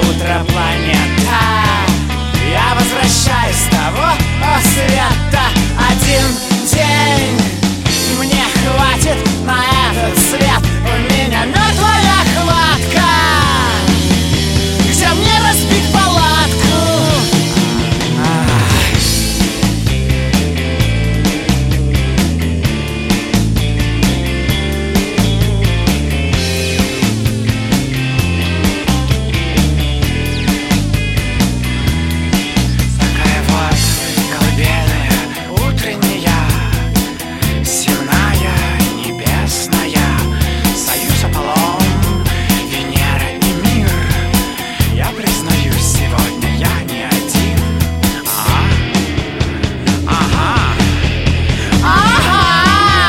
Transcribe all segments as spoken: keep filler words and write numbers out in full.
утро, планета. Я возвращаюсь с того света. Один день мне хватит на этот свет. У меня мертвая хватка. Где мне разбить палатку? Ах. Такая вот колыбельная утренняя, земная, небесная, союз Аполлон, Венера и мир. Я признаюсь, сегодня я не один. Ага, ага. Ага!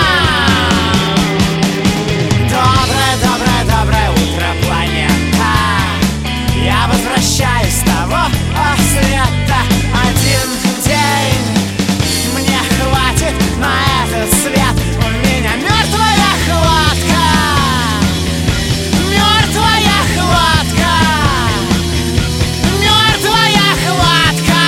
Доброе, доброе, доброе утро, планета. Я возвращаюсь с того света. Один день мне хватит на этот свет. У меня мертвая хватка. Мертвая хватка. Мертвая хватка.